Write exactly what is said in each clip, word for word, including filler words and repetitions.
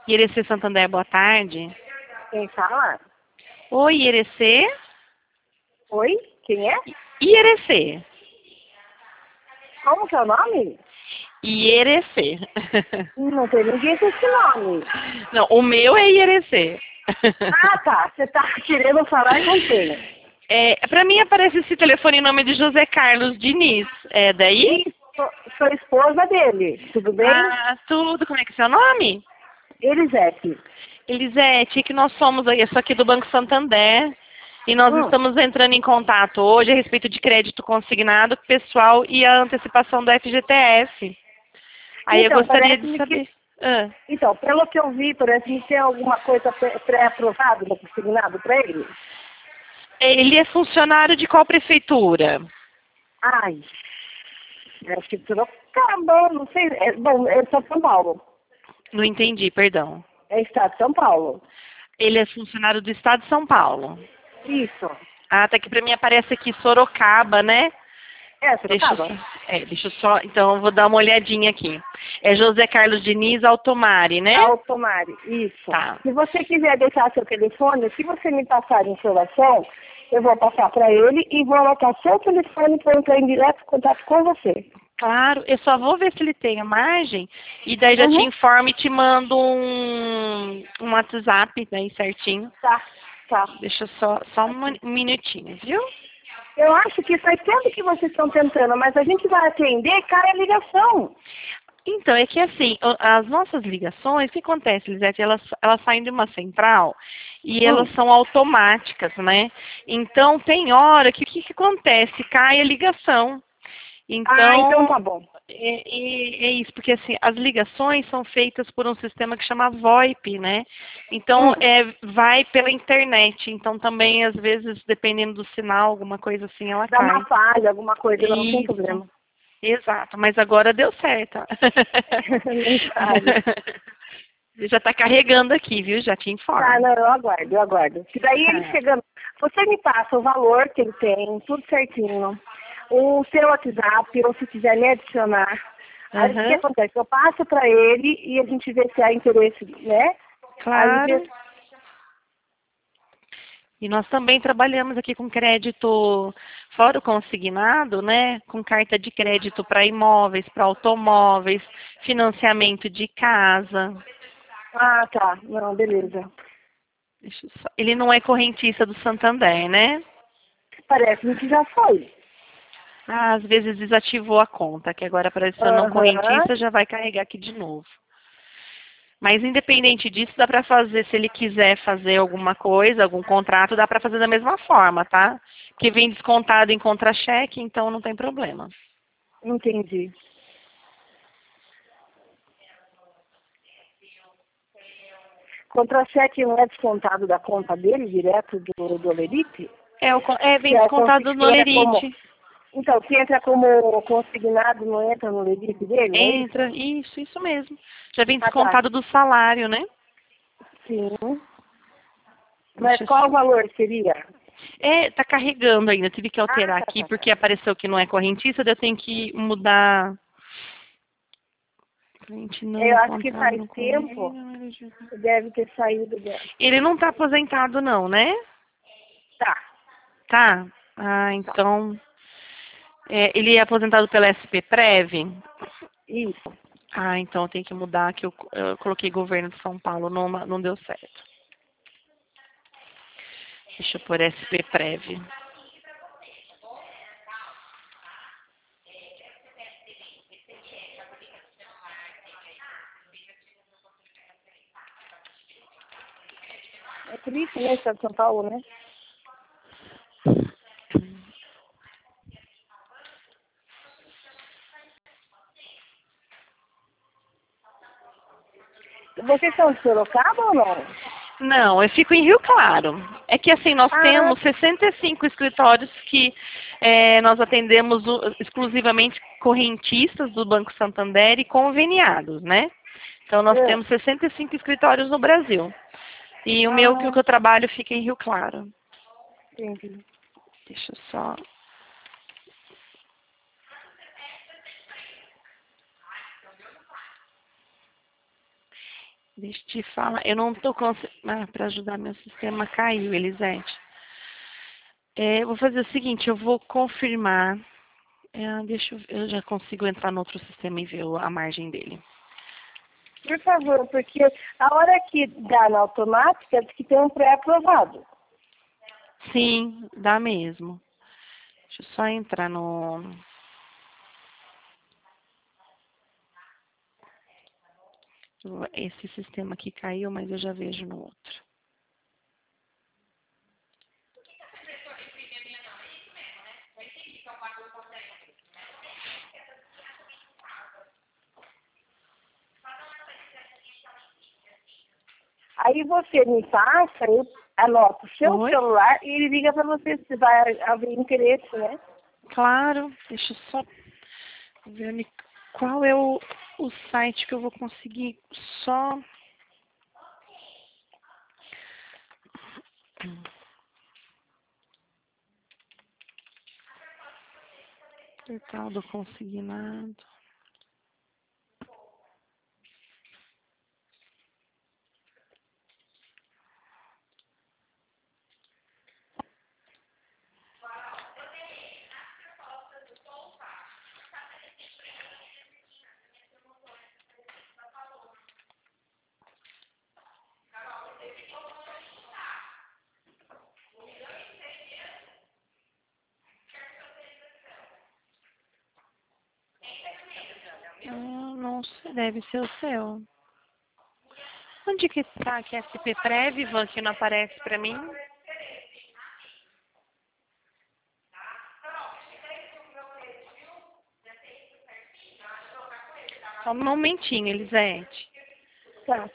Irecê Santander, boa tarde. Quem fala? Oi, Irecê. Oi? Quem é? Irecê. Como que é o nome? Irecê. Não tem ninguém com esse nome. Não, o meu é Irecê. Ah, tá. Você tá querendo falar com quem? É, pra mim aparece esse telefone em nome de José Carlos Diniz. É daí? Ih, sou, sou esposa dele. Tudo bem? Ah, tudo. Como é que é seu nome? Elisete. Elisete, que nós somos aí, eu sou aqui do Banco Santander. E nós Hum. estamos entrando em contato hoje a respeito de crédito consignado pessoal e a antecipação do F G T S. Aí eu Então, gostaria de parece-me que... saber. Ah, Então, pelo que eu vi, parece-me que tem alguma coisa pré- pré-aprovada no consignado para ele. ele é funcionário de qual prefeitura? Ai, acho que Sorocaba, não sei. É, bom, é São Paulo. Não entendi, perdão. É Estado de São Paulo. Ele é funcionário do Estado de São Paulo. Isso. Ah, até que para mim aparece aqui Sorocaba, né? É, Deixa eu Sorocaba? só, é, deixa eu só, então eu vou dar uma olhadinha aqui. É José Carlos Diniz Altomari, né? Altomari, isso. Tá. Se você quiser deixar seu telefone, se você me passar a informação, eu vou passar para ele e vou anotar seu telefone para entrar em direto contato com você. Claro, eu só vou ver se ele tem a margem e daí já te Uhum. informo e te mando um, um WhatsApp daí certinho. Tá, tá. Deixa eu só, só um minu- um minutinho, viu? Eu acho que faz tempo que vocês estão tentando, mas a gente vai atender, cai a ligação. Então, é que assim, o- as nossas ligações, o que acontece, Lisete? Elas, elas saem de uma central e elas Hum. são automáticas, né? Então, tem hora que o que, que acontece? Cai a ligação. Ah, então Então, tá bom. é, é- é isso, porque assim, as ligações são feitas por um sistema que chama VoIP, né? Então, Hum. é, vai pela internet. Então, também, às vezes, dependendo do sinal, alguma coisa assim, ela Dá uma cai. falha, alguma coisa, não tem Isso. problema. Exato, mas agora deu certo. Nem sabe. Ele já está carregando aqui, viu? Já te Tá, informo. não, eu aguardo, eu aguardo. Que daí ele Tá. chegando, você me passa o valor que ele tem, tudo certinho, o seu WhatsApp, ou se quiser me adicionar. Aí o que Aham, acontece? Eu passo para ele e a gente vê se há interesse, né? Aí claro. vê. E nós também trabalhamos aqui com crédito fora o consignado, né? Com carta de crédito para imóveis, para automóveis, financiamento de casa. Ah, tá. Não, beleza. Deixa eu só- Ele não é correntista do Santander, né? Parece-me que já foi. Ah, às vezes desativou a conta, que agora apareceu não Aham. correntista, já vai carregar aqui de novo. Mas independente disso, dá para fazer, se ele quiser fazer alguma coisa, algum contrato, dá para fazer da mesma forma, tá? Que vem descontado em contra-cheque, então não tem problema. Entendi. Contra-cheque não é descontado da conta dele, direto do, do Lerite? É, o, con- é, Que, vem é, consi- descontado que no é como. Lerite. Então, se entra como consignado, não entra no Lerite dele, não é isso? Entra, isso, isso mesmo. Já vem Ah, tá. descontado do salário, né? Sim. Mas Deixa eu qual o só. valor seria? É, tá carregando ainda. Tive que Ah, alterar tá, aqui tá, tá. porque apareceu que não é correntista, daí eu tenho que mudar. Cliente não Eu acho que encontrado faz no tempo, correio. deve ter saído dela. Ele não tá aposentado não, né? Tá, Tá? Ah, tá. então. É, ele é aposentado pela S P Prev? Isso. Ah, então eu tenho que mudar, que eu, eu coloquei governo de São Paulo, não, não deu certo. Deixa eu pôr S P Prev. É por isso, né, Estado de São Paulo, né? Vocês são de Sorocaba ou não? Não, eu fico em Rio Claro. É que assim, nós Ah, temos sessenta e cinco escritórios que é, nós atendemos o- exclusivamente correntistas do Banco Santander e conveniados, né? Então nós é. temos sessenta e cinco escritórios no Brasil. E o meu, que o Ah, que eu trabalho, fica em Rio Claro. entendi. Deixa eu só. Deixa eu te falar. Eu não tô conseguindo. Ah, para ajudar, meu sistema caiu, Elisete. É, eu vou fazer o seguinte, eu vou confirmar. É, deixa eu, eu já consigo entrar no outro sistema e ver a margem dele. Por favor, porque a hora que dá na automática, diz que tem um pré-aprovado. Sim, dá mesmo. Deixa eu só entrar no... Esse sistema aqui caiu, mas eu já vejo no outro. Aí você me passa, eu anoto o seu Oi? celular e ele liga para você se vai haver interesse, né? Claro, deixa eu só ver onde- qual é o, o site que eu vou conseguir só... Portal do consignado. Ah, não sei, deve ser o seu. Onde que tá aqui S P Prev, Ivan, que não aparece pra mim? Só um momentinho, Elisete. Tá.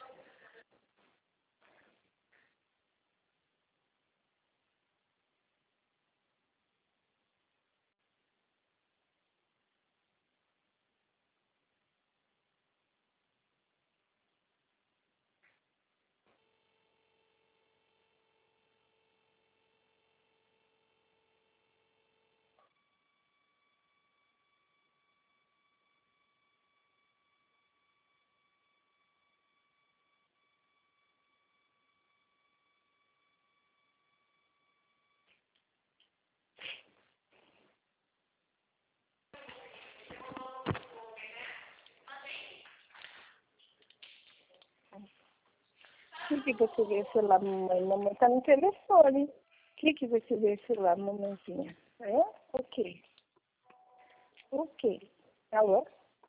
O que que você vê o celular, mamãe? Mamãe tá no telefone. O que que você vê o celular, mamãezinha? É? O quê? O quê? Alô?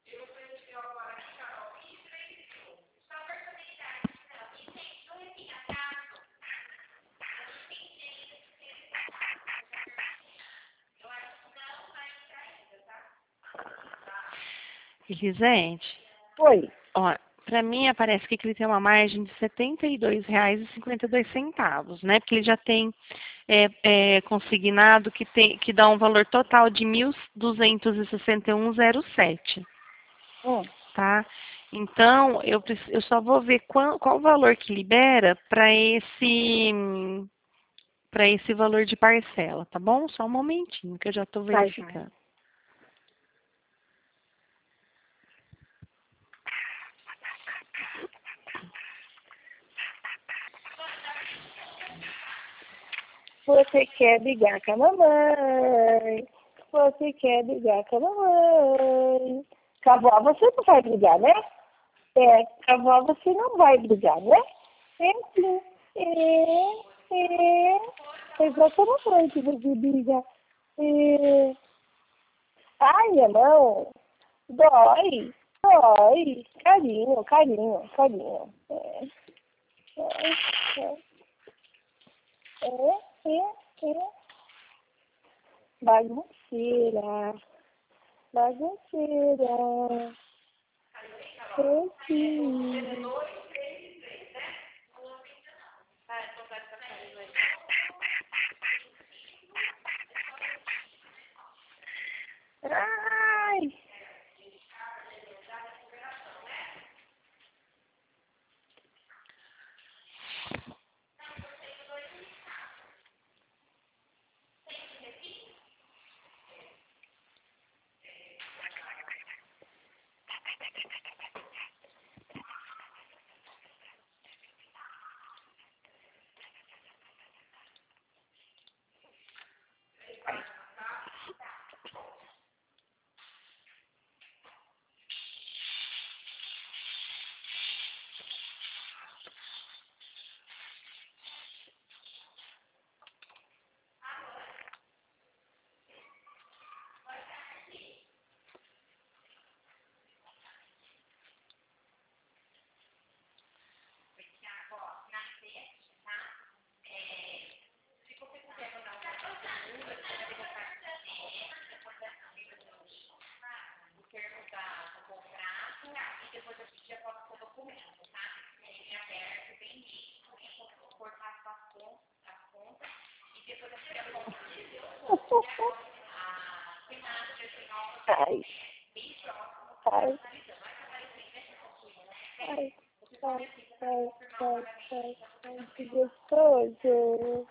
Elisete, Oi. ó, pra mim aparece aqui que ele tem uma margem de setenta e dois reais e cinquenta e dois centavos, né? Porque ele já tem é, é, consignado que, tem, que dá um valor total de mil duzentos e sessenta e um vírgula zero sete, Hum. tá? Então, eu, preciso, eu só vou ver qual, qual o valor que libera para esse para esse valor de parcela, tá bom? Só um momentinho que eu já estou Tá, joia. verificando. Você quer brigar com a mamãe? Você quer brigar com a mamãe? Com a avó você não vai brigar, né? É, com a avó você não vai brigar, né? É sim. É, é. É igual com a mamãe que você briga. É. Ai, minha mão. Dói. Dói. Carinho, carinho, carinho. É. É, é. É, é, é. Bagunceira. Bagunceira. Sim. Ai. Ai. Ai. Ai. Ai, ai, ai, ai, ai, que gostoso.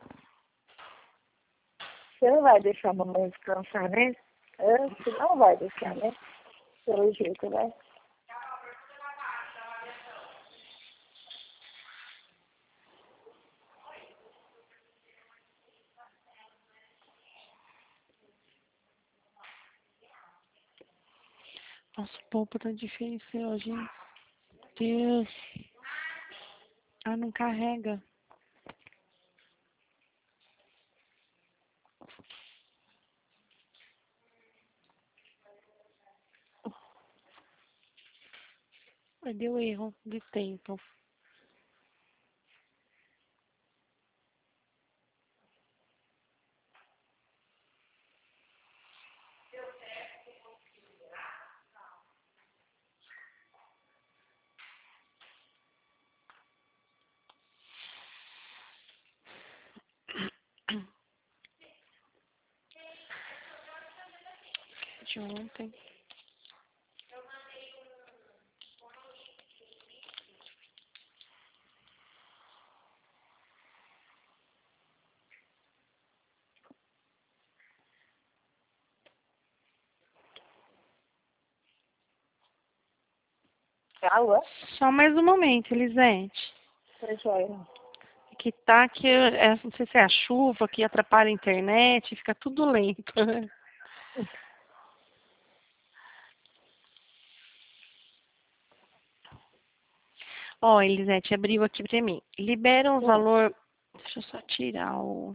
Você não vai deixar a mamãe descansar, né? É, você não vai deixar, né? Pelo jeito, né? Nossa, o polpo tá difícil hoje, hein? Deus. Ah, não carrega. Ai, deu erro de tempo. De ontem. Alô? Só mais um momento, Elisete. Tá joia. Que tá que, é, não sei se é a chuva que atrapalha a internet, fica tudo lento. Ó, Elisete abriu aqui pra mim. Libera um Hum. valor. Deixa eu só tirar o.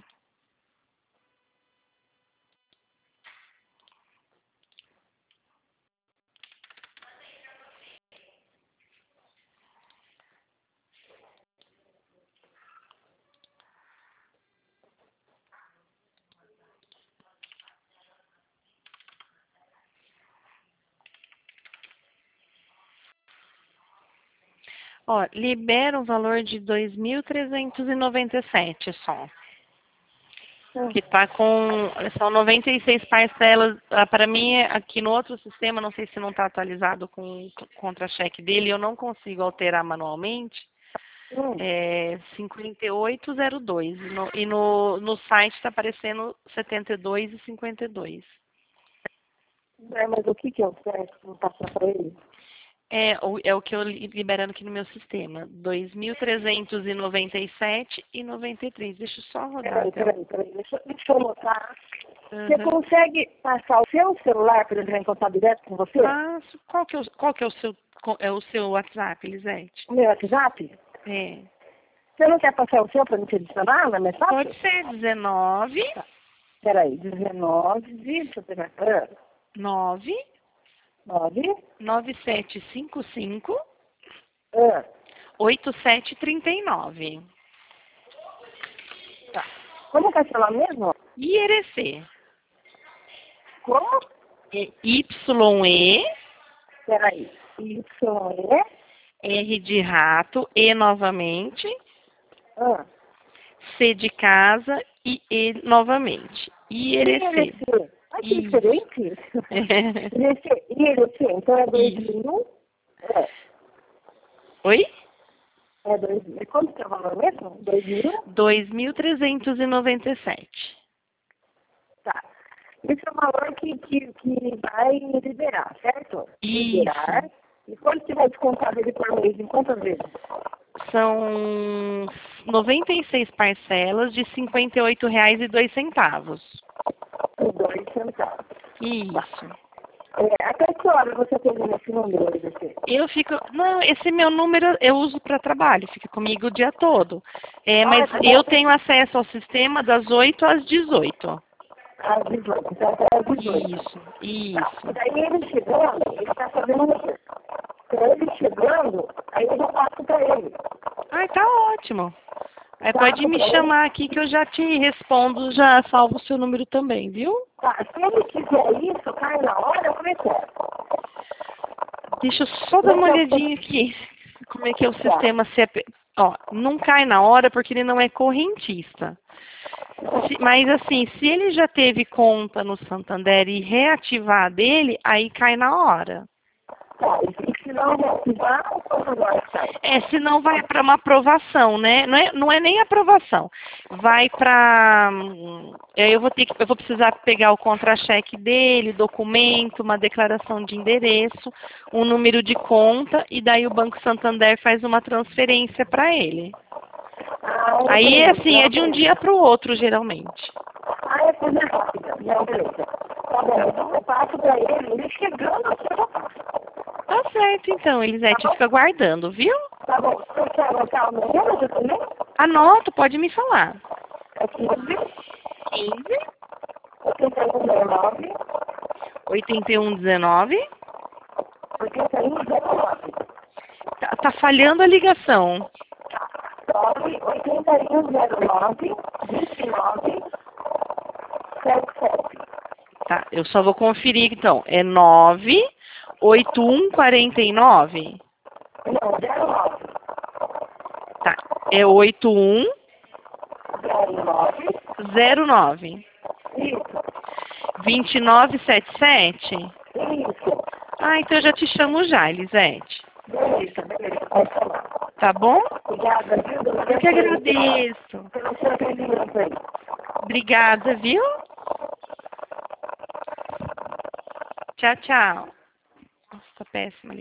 Ó, libera um valor de dois mil trezentos e noventa e sete só. Hum. Que tá com. São noventa e seis parcelas. Ah, para mim, aqui no outro sistema, não sei se não está atualizado com o contra-cheque dele, eu não consigo alterar manualmente. Hum. É cinquenta e oito zero dois. E no, e no, no site está aparecendo setenta e dois e cinquenta e dois. É, mas o que que eu certo não passar pra ele? É, o- é o que eu li- liberando aqui no meu sistema. dois mil trezentos e noventa e sete e noventa e três. Deixa eu só rodar Peraí, até o. peraí, peraí. Deixa, deixa eu notar. Você Uhum. consegue passar o seu celular para entrar em contato direto com você? Passo. Qual que é o, qual que é o seu co- é o seu WhatsApp, Elisete? O meu WhatsApp? É. Você não quer passar o seu para me te adicionar na mensagem? Pode ser dezenove, Peraí, dezenove, deixa eu pegar. Ah, nove, nove, nove sete cinco cinco, ah, oito sete três nove. tá. Como que é seu nome mesmo? I R C. Como? É Y E, Peraí. Y, E, R de rato, E novamente, ah. C de casa e E novamente. I R C. I R C. Ai, que Isso. diferente. I R C, I R C, então é dois mil. É, Oi? é dois mil. Quanto que é o valor mesmo? dois mil? dois mil trezentos e noventa e sete. Tá. Esse é o valor que, que, que vai liberar, certo? Isso. Liberar. E quanto que vai descontar dele por mês? Em quantas vezes? São noventa e seis parcelas de cinquenta e oito reais e dois centavos. Por dois centavos. Isso. É, até que hora você tem esse número aí, você? Eu fico. Não, esse meu número eu uso para trabalho, fica comigo o dia todo. É, mas Ah, tá eu bom. tenho acesso ao sistema das oito às dezoito. Às dezoito. Então até às dezoito. Isso, Tá. isso. E daí ele chegando, ele está fazendo o quê? Então ele chegando, aí eu já passo para ele. Ai, tá ótimo. Aí Tá, pode me pra ele. chamar aqui que eu já te respondo, já salvo o seu número também, viu? Tá, se ele quiser isso, cai na hora, como é que é? Deixa eu só dar uma olhadinha aqui. Como é que é o Tá. sistema C P... Ó, não cai na hora porque ele não é correntista. Se- mas assim, se ele já teve conta no Santander e reativar a dele, aí cai na hora. Tá, e se não reativar, o Santander sai. É, senão vai para uma aprovação, né? Não é, não é nem aprovação. Vai para. Eu vou ter que, eu vou precisar pegar o contra-cheque dele, documento, uma declaração de endereço, um número de conta, e daí o Banco Santander faz uma transferência para ele. Ah, Aí, entendi. assim, é de um dia para o outro, geralmente. Ah, é coisa rápida. Não, beleza. Tá bom, então eu passo pra ele, ele chegando aqui eu já passo. Tá certo, então, Elisete, fica aguardando, viu? Tá bom, você quer anotar o meu número também? Anoto, pode me falar. É quinze, quinze, oitenta e um, dezenove, oitenta e um, dezenove. oitenta e um, dezenove. Tá, tá falhando a ligação. nove, oitenta e um, zero nove, vinte e nove, sete sete. Tá, eu só vou conferir então. É nove oito um quatro nove? Não, zero nove. Tá, é oito um zero nove. zero nove. Isso, vinte e nove setenta e sete? isso. Ah, então eu já te chamo já, Elisete. Beleza, beleza, pode falar. Tá bom? Obrigada, viu? Eu que agradeço. Pelo seu atendimento aí. Obrigada, viu? Tchau, tchau. Nossa, péssima.